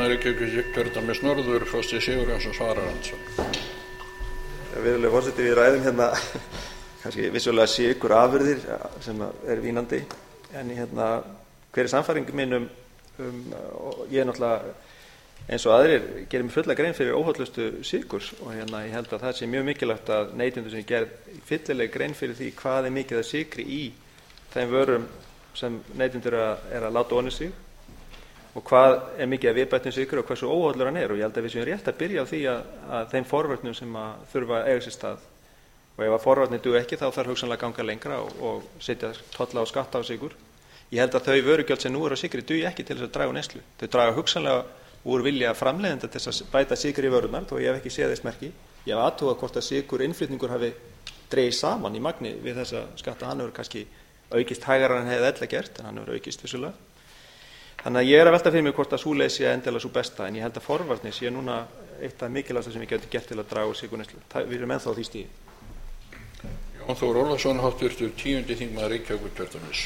þingmaður Reykjavíkurkjördæmis norður, Frosti Sigurjónsson, svarar andsvar. Virðulegur forseti, við ræðum hérna kannski vissulega sykurafurðir sem er vínandi, en hver er sannfæring mín ég náttúrulega eins og aðrir gerir mér fulla grein fyrir óhollustu sykurs, og ég held að það sé mjög mikilvægt að neytendur sem gerð fyllileg grein fyrir því hvað er mikið af sykri í þeim vörum sem neytendur er að láta ofan í sig, og hvað er mikið af viðbættum sykri og hversu óhollur hann er. Og ég held að við séum rétt að byrja á því að þeim forvörnum sem að þurfa að eiga sér stað, og ef að forvarnir duga ekki þá þarf hugsanlega að ganga lengra og setja tolla og skatta á sykur. Ég held að þau vörugjöld sem nú eru á sykri dugi ekki til þess að draga úr neyslu. Þau draga hugsanlega úr vilja framleiðenda til þess að bæta sykur í vörurnar, þó ég hef ekki séð þess merki. Ég hef athugað hvort að sykur innflutningur hafi dregist saman í magni við þessa skatta. Hann hefur kannski aukist hægara en hefði ella gert, en hann hefur aukist vissulega. Þannig að ég er að velta fyrir mig hvort að sú leið sé endilega sú besta, en ég held að forvarnir sé núna eitt af mikilvægasta sem við getum gert til að draga úr sykurneyslu. Við erum ennþá á því stigi. Jón Þór Ólafsson, háttvirtur 10. þingmaður Reykjavíkurkjördæmis.